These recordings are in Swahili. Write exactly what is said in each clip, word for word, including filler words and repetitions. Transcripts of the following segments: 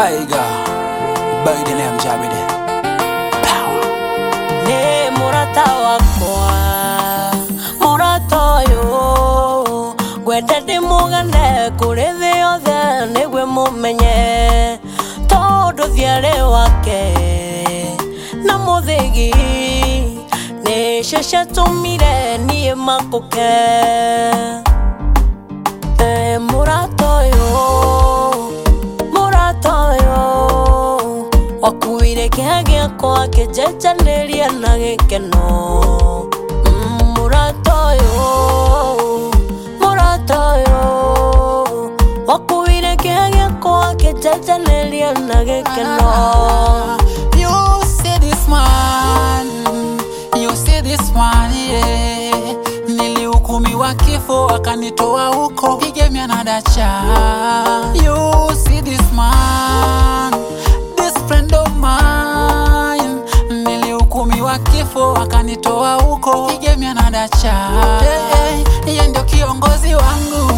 Tiger, by the name Jabide. Power. Ne murata wakwa, murata yo. Gwende di mugane kureve yothe nigwe mumenye. Todo thiare wake na muthigi ne sheshe tumire ni makuke. Ne murata yo, murata yo. Wakuire kiage kwa kejeja neria na gikeno. Murata yo, murata yo. Wakuire kiage kwa kejeja neria na gikeno. You see this one, you see this one, yeah. Nilihukumiwa kifo akanitoa huko, he gave me another chance. You see this man, this friend of mine. Nilihukumiwa kifo akanitoa huko, he gave me another chance. Hey, yeye ndio kiongozi wangu.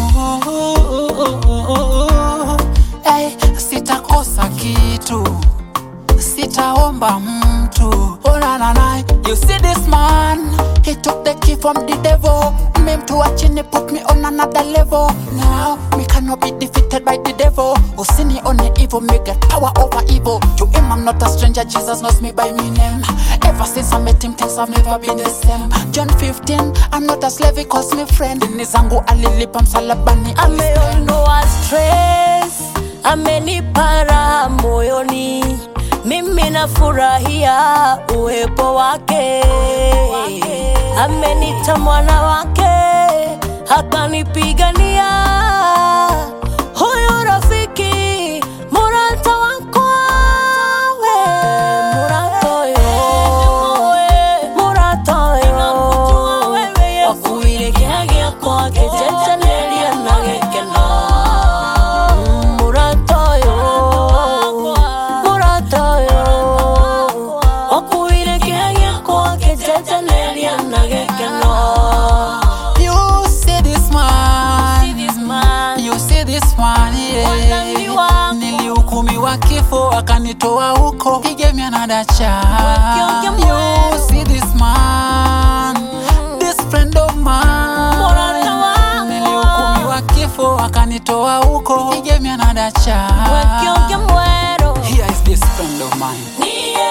Hey, sitakosa kitu, sitaomba mtu. Oh na na na, you see this man, he took the key from the devil. Made to watch and put me on another level. Now me cannot be defeated by the devil. Usini on the evil, me get power over evil. To him I'm not a stranger, Jesus knows me by me name. Ever since I met him, things have never been the same. John fifteen, I'm not a slave, he calls me friend. Nizangu alilipa msalabani, ameondoa stress, amenipara moyoni. Mimi nafurahia uwepo wake. Amenita mwana wake, akanipigania. Huyu rafiki, murata wako we. Murata yo, murata yo. Wakuire kiage kwa kejeja neria na gikeno. Murata yo, murata yo. Wakuire kiage kwa kejeja neria na gikeno. you see this man, you see this one, yeah. Nilihukumiwa kifo akanitoa huko, he gave me another chance. You see this man, this friend of mine. Nilihukumiwa kifo akanitoa huko, he gave me another chance. Here is this friend of mine.